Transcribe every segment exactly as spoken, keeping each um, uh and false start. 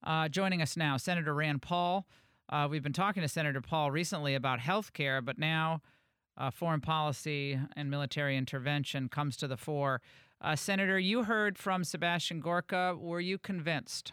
Uh, joining us now, Senator Rand Paul. Uh, we've been talking to Senator Paul recently about health care, but now uh, foreign policy and military intervention comes to the fore. Uh, Senator, you heard from Sebastian Gorka. Were you convinced?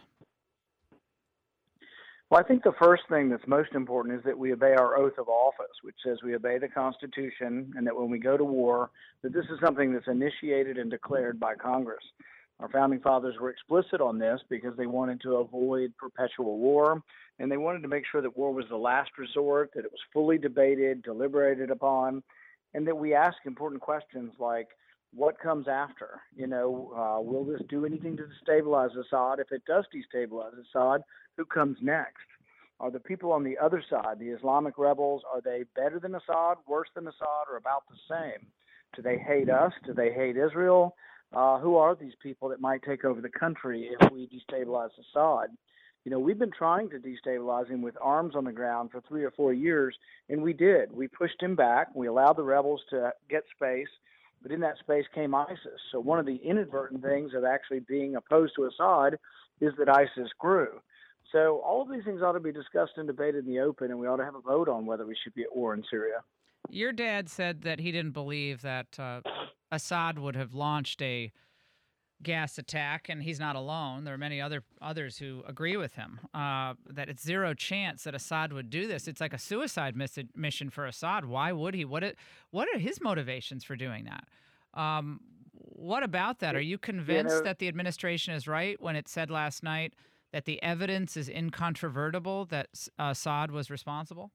Well, I think the first thing that's most important is that we obey our oath of office, which says we obey the Constitution, and that when we go to war, that this is something that's initiated and declared by Congress. Our founding fathers were explicit on this because they wanted to avoid perpetual war, and they wanted to make sure that war was the last resort, that it was fully debated, deliberated upon, and that we ask important questions like, what comes after? You know, uh, will this do anything to destabilize Assad? If it does destabilize Assad, who comes next? Are the people on the other side, the Islamic rebels, are they better than Assad, worse than Assad, or about the same? Do they hate us? Do they hate Israel? Uh, who are these people that might take over the country if we destabilize Assad? You know, we've been trying to destabilize him with arms on the ground for three or four years, and we did. We pushed him back. We allowed the rebels to get space, but in that space came ISIS. So one of the inadvertent things of actually being opposed to Assad is that ISIS grew. So all of these things ought to be discussed and debated in the open, and we ought to have a vote on whether we should be at war in Syria. Your dad said that he didn't believe that uh, Assad would have launched a gas attack, and he's not alone. There are many other others who agree with him, uh, that it's zero chance that Assad would do this. It's like a suicide miss- mission for Assad. Why would he? What, it, what are his motivations for doing that? Um, what about that? Are you convinced you know, that the administration is right when it said last night that the evidence is incontrovertible that Assad was responsible?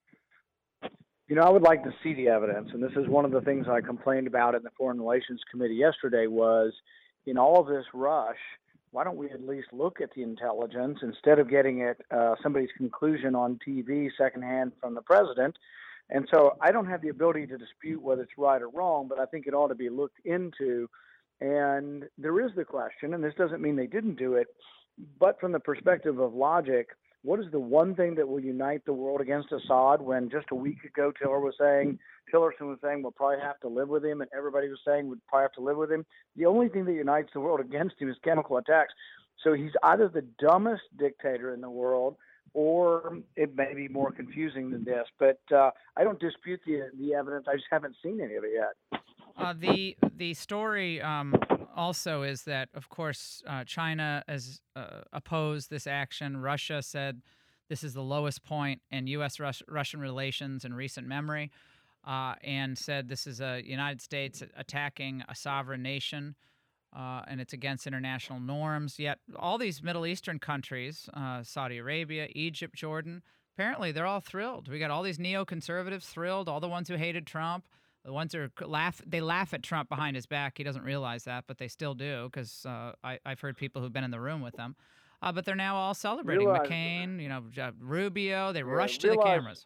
You know, I would like to see the evidence, and this is one of the things I complained about in the Foreign Relations Committee yesterday was, in all of this rush, why don't we at least look at the intelligence instead of getting it uh, somebody's conclusion on T V secondhand from the president? And so I don't have the ability to dispute whether it's right or wrong, but I think it ought to be looked into. And there is the question, and this doesn't mean they didn't do it, but from the perspective of logic, what is the one thing that will unite the world against Assad when just a week ago Tiller was saying, Tillerson was saying we'll probably have to live with him, and everybody was saying we'd probably have to live with him? The only thing that unites the world against him is chemical attacks. So he's either the dumbest dictator in the world, or it may be more confusing than this. But uh, I don't dispute the the evidence. I just haven't seen any of it yet. Uh, the the story um, also is that, of course, uh, China has uh, opposed this action. Russia said this is the lowest point in U S Russian relations in recent memory, uh, and said this is a United States attacking a sovereign nation, uh, and it's against international norms. Yet all these Middle Eastern countries, uh, Saudi Arabia, Egypt, Jordan, apparently they're all thrilled. We got all these neoconservatives thrilled, all the ones who hated Trump. The ones who are laugh, they laugh at Trump behind his back. He doesn't realize that, but they still do because uh, I've heard people who've been in the room with them. Uh, but they're now all celebrating realize, McCain, you know, Rubio. They yeah, rush to realize, the cameras.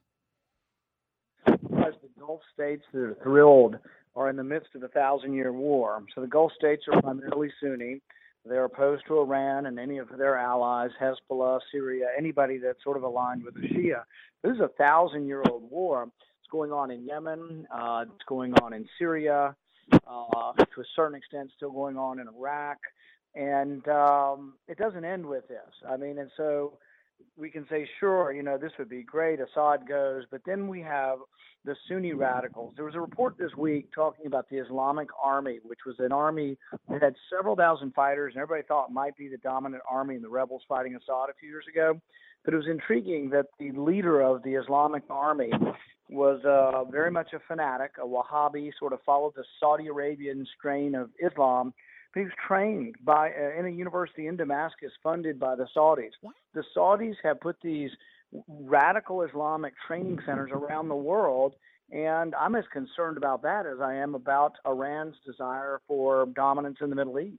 Realize the Gulf states that are thrilled are in the midst of a thousand-year war. So the Gulf states are primarily Sunni. They're opposed to Iran and any of their allies, Hezbollah, Syria, anybody that's sort of aligned with the Shia. This is a thousand-year-old war. It's going on in Yemen. Uh, it's going on in Syria. Uh, to a certain extent, still going on in Iraq. And um, it doesn't end with this. I mean, and so we can say, sure, you know, this would be great. Assad goes. But then we have the Sunni radicals. There was a report this week talking about the Islamic Army, which was an army that had several thousand fighters, and everybody thought it might be the dominant army in the rebels fighting Assad a few years ago. But it was intriguing that the leader of the Islamic Army was uh, very much a fanatic, a Wahhabi, sort of followed the Saudi Arabian strain of Islam. But he was trained by uh, in a university in Damascus, funded by the Saudis. What? The Saudis have put these radical Islamic training centers around the world, and I'm as concerned about that as I am about Iran's desire for dominance in the Middle East.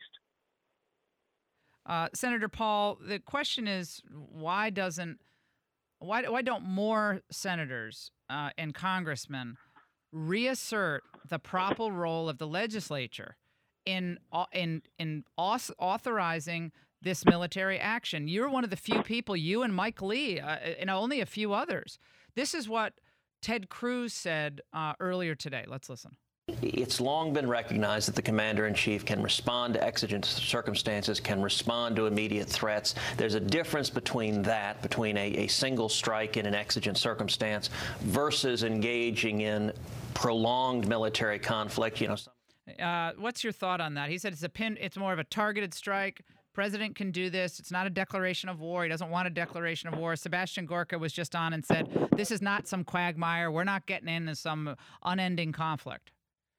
Uh, Senator Paul, the question is, why doesn't why why don't more senators uh, and congressmen reassert the proper role of the legislature in in in authorizing this military action? You're one of the few people, you and Mike Lee, uh, and only a few others. This is what Ted Cruz said uh, earlier today. Let's listen. it's long been recognized that the commander-in-chief can respond to exigent circumstances, can respond to immediate threats. There's a difference between that, between a, a single strike in an exigent circumstance versus engaging in prolonged military conflict. You know. Uh, what's your thought on that? He said it's a pin. It's more of a targeted strike. President can do this. It's not a declaration of war. He doesn't want a declaration of war. Sebastian Gorka was just on and said, this is not some quagmire. We're not getting into some unending conflict.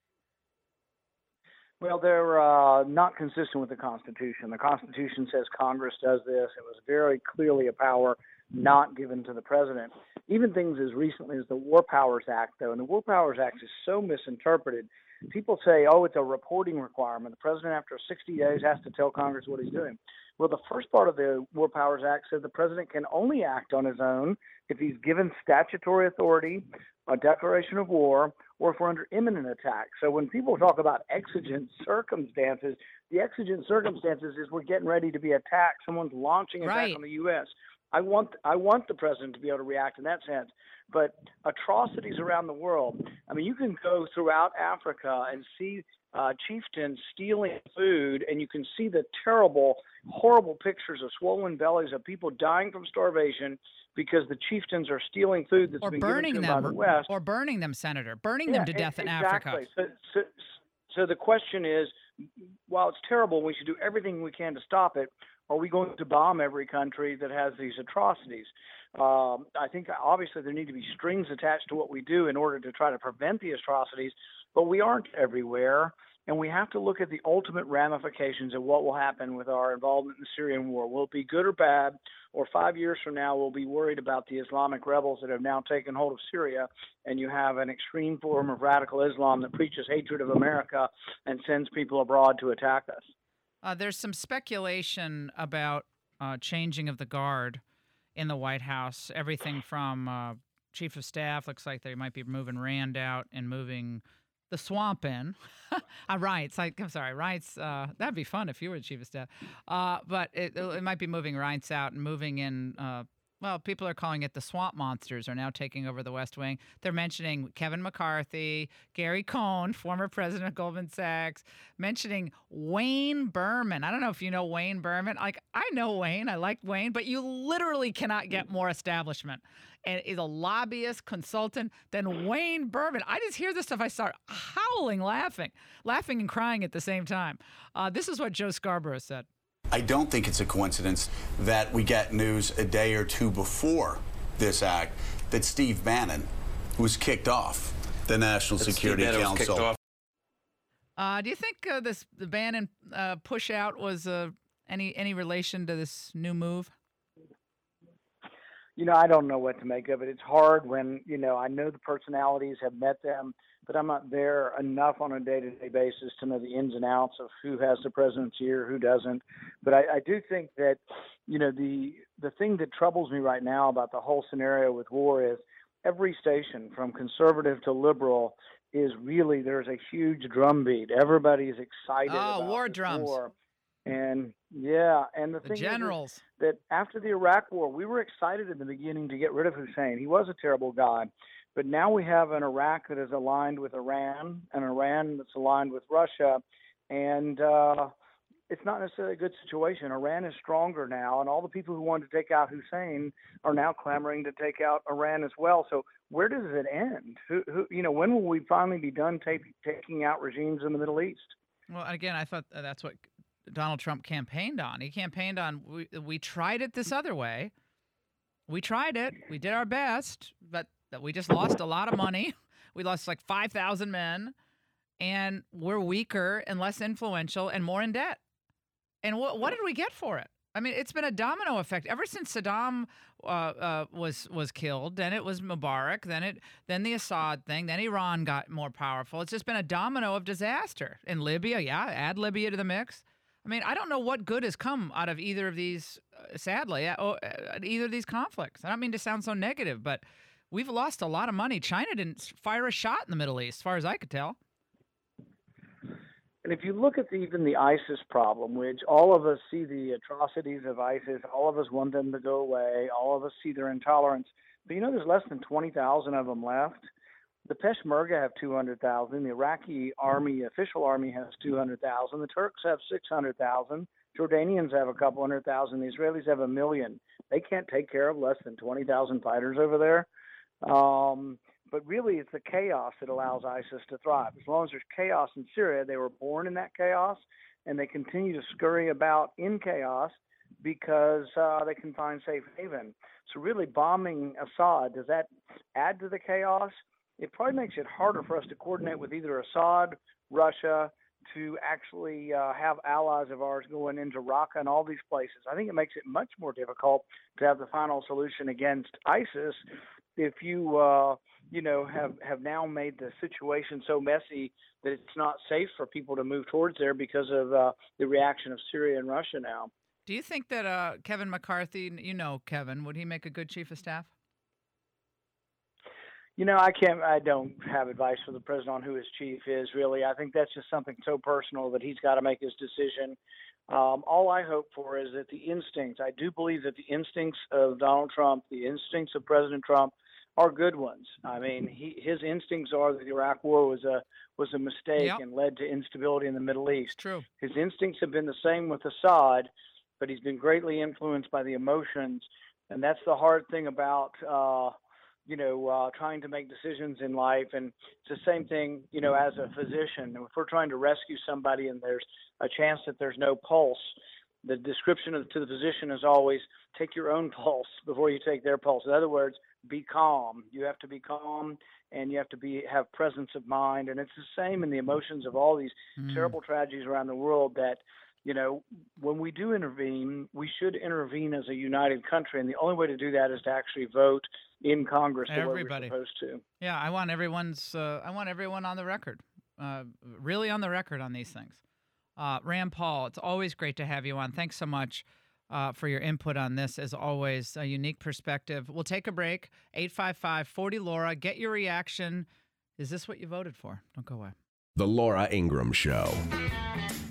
Well, they're uh, not consistent with the Constitution. The Constitution says Congress does this. It was very clearly a power not given to the president. Even things as recently as the War Powers Act, though, and the War Powers Act is so misinterpreted. People say, oh, it's a reporting requirement. The president, after sixty days, has to tell Congress what he's doing. Well, the first part of the War Powers Act said the president can only act on his own if he's given statutory authority, a declaration of war, or if we're under imminent attack. So when people talk about exigent circumstances, the exigent circumstances is we're getting ready to be attacked. Someone's launching an attack right. on the U S I want I want the president to be able to react in that sense. But atrocities around the world, I mean, you can go throughout Africa and see uh, chieftains stealing food, and you can see the terrible, horrible pictures of swollen bellies of people dying from starvation because the chieftains are stealing food that's or been burning given to them them, by the West. Or burning them, Senator, burning yeah, them to death exactly. in Africa. So, so, so the question is, while it's terrible, we should do everything we can to stop it. Are we going to bomb every country that has these atrocities? Um, I think obviously there need to be strings attached to what we do in order to try to prevent the atrocities, but we aren't everywhere, and we have to look at the ultimate ramifications of what will happen with our involvement in the Syrian war. Will it be good or bad? Or five years from now, we'll be worried about the Islamic rebels that have now taken hold of Syria, and you have an extreme form of radical Islam that preaches hatred of America and sends people abroad to attack us. Uh, there's some speculation about uh, changing of the guard in the White House. Everything from uh, chief of staff, looks like they might be moving Rand out and moving the swamp in. uh, Reince, I, I'm sorry, Reince, uh, that'd be fun if you were the chief of staff. Uh, but it, it might be moving Reince out and moving in, uh, well, people are calling it the swamp monsters are now taking over the West Wing. They're mentioning Kevin McCarthy, Gary Cohn, former president of Goldman Sachs, mentioning Wayne Berman. I don't know if you know Wayne Berman. Like, I know Wayne. I like Wayne, but you literally cannot get more establishment and is a lobbyist, consultant than Wayne Berman. I just hear this stuff. I start howling, laughing, laughing and crying at the same time. Uh, this is what Joe Scarborough said. I don't think it's a coincidence that we get news a day or two before this act that Steve Bannon was kicked off the National That Security Steve Bannon was Council. kicked off. Uh, do you think uh, this the Bannon uh, push out was uh, any any relation to this new move? You know, I don't know what to make of it. It's hard when, you know, I know the personalities, have met them, but I'm not there enough on a day-to-day basis to know the ins and outs of who has the presidency or who doesn't. But I, I do think that, you know, the the thing that troubles me right now about the whole scenario with war is every station, from conservative to liberal, is really, there's a huge drumbeat. Everybody's excited Oh, about war this drums. war. And yeah, and the, The thing is, generals. is that after the Iraq War, we were excited in the beginning to get rid of Hussein. He was a terrible guy, but now we have an Iraq that is aligned with Iran, an Iran that's aligned with Russia, and uh, it's not necessarily a good situation. Iran is stronger now, and all the people who wanted to take out Hussein are now clamoring to take out Iran as well. So where does it end? Who, who, you know, when will we finally be done take, taking out regimes in the Middle East? Well, again, I thought that's what Donald Trump campaigned on. He campaigned on, we, we tried it this other way. We tried it. We did our best, but we just lost a lot of money. We lost like five thousand men, and we're weaker and less influential and more in debt. And what what did we get for it? I mean, it's been a domino effect ever since Saddam uh, uh, was was killed. Then it was Mubarak. Then it then the Assad thing. Then Iran got more powerful. It's just been a domino of disaster. In Libya, yeah, add Libya to the mix. I mean, I don't know what good has come out of either of these, uh, sadly, uh, uh, either of these conflicts. I don't mean to sound so negative, but we've lost a lot of money. China didn't fire a shot in the Middle East, as far as I could tell. And if you look at the, even the ISIS problem, which all of us see the atrocities of ISIS, all of us want them to go away, all of us see their intolerance, but you know there's less than twenty thousand of them left. The Peshmerga have two hundred thousand. The Iraqi army, official army, has two hundred thousand. The Turks have six hundred thousand. Jordanians have a couple hundred thousand. The Israelis have a million. They can't take care of less than twenty thousand fighters over there. Um, but really, it's the chaos that allows ISIS to thrive. As long as there's chaos in Syria, they were born in that chaos, and they continue to scurry about in chaos because uh, they can find safe haven. So really, bombing Assad, does that add to the chaos? It probably makes it harder for us to coordinate with either Assad, Russia, to actually uh, have allies of ours going into Raqqa and all these places. I think it makes it much more difficult to have the final solution against ISIS if you, uh, you know, have, have now made the situation so messy that it's not safe for people to move towards there because of uh, the reaction of Syria and Russia now. Do you think that uh, Kevin McCarthy, you know Kevin, would he make a good chief of staff? You know, I can't, I don't have advice for the president on who his chief is, really. I think that's just something so personal that he's got to make his decision. Um, all I hope for is that the instincts, I do believe that the instincts of Donald Trump, the instincts of President Trump are good ones. I mean, he, his instincts are that the Iraq war was a, was a mistake yep. and led to instability in the Middle East. It's true. His instincts have been the same with Assad, but he's been greatly influenced by the emotions. And that's the hard thing about, uh, you know, uh, trying to make decisions in life. And it's the same thing, you know, as a physician. If we're trying to rescue somebody and there's a chance that there's no pulse, the description of, to the physician is always take your own pulse before you take their pulse. In other words, be calm. You have to be calm and you have to be have presence of mind. And it's the same in the emotions of all these mm. terrible tragedies around the world that, you know, when we do intervene, we should intervene as a united country. And the only way to do that is to actually vote in Congress the Everybody. way we're supposed to. Yeah, I want everyone's. Uh, I want everyone on the record, uh, really on the record on these things. Uh, Rand Paul, it's always great to have you on. Thanks so much uh, for your input on this. As always, a unique perspective. We'll take a break. eight five five, four zero, Laura. Get your reaction. Is this what you voted for? Don't go away. The Laura Ingraham Show.